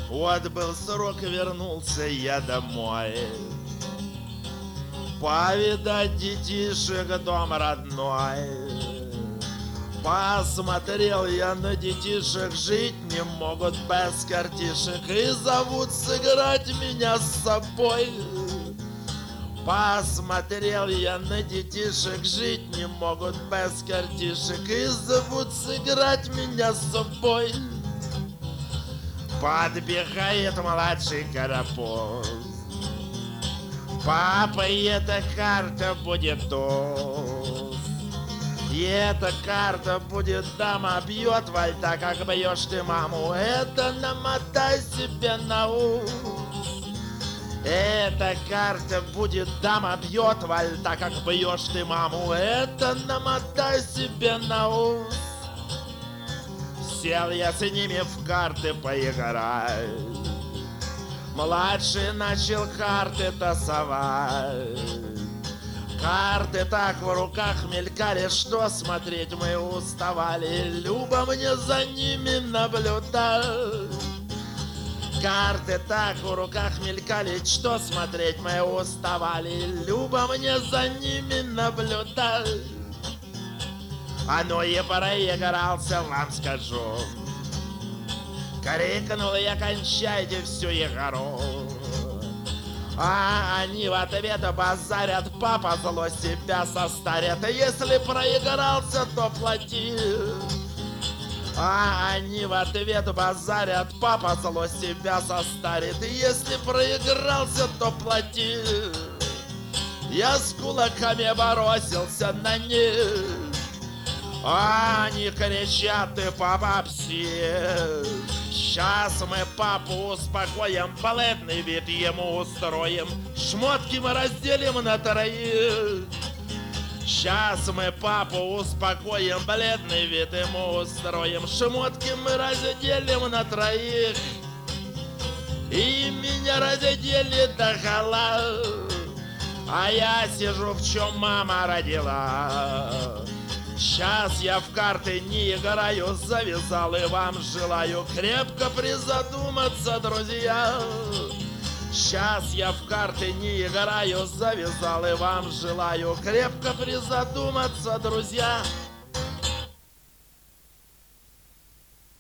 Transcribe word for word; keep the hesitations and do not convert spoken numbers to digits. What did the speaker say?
Вот был срок, вернулся я домой. Повидать детишек дом родной. Посмотрел я на детишек, жить не могут без картишек, и зовут сыграть меня с собой. Посмотрел я на детишек, жить не могут без картишек, и зовут сыграть меня с собой. Подбегает младший карапуз. Папа, и эта карта будет туз. И эта карта будет дама, бьет вальта, как бьешь ты маму. Это намотай себе на ус. Эта карта будет дама, бьет вальта, как бьешь ты маму. Это намотай себе на ус. Сел я с ними в карты поиграть. Младший начал карты тасовать. Карты так в руках мелькали, что смотреть мы уставали. Любо мне за ними наблюдать. Карты так в руках мелькали, что смотреть мы уставали. Любо мне за ними наблюдать. А ну и проигрался, вам скажу. Крикнул я: кончайте всю игру. А они в ответ базарят: папа, зло себя состарят. Если проигрался, то плати. А они в ответ базарят: папа, зло себя состарит. Если проигрался, то плати. Я с кулаками бросился на них. А они кричат: ты папа псих. Сейчас мы папу успокоим, балетный вид ему устроим, шмотки мы разделим на троих. Сейчас мы папу успокоим, бледный вид ему устроим, шмотки мы разделим на троих. И меня раздели догола, а я сижу, в чем мама родила. Сейчас я в карты не играю, завязал и вам желаю крепко призадуматься, друзья. Сейчас я в карты не играю, завязал и вам желаю крепко призадуматься, друзья.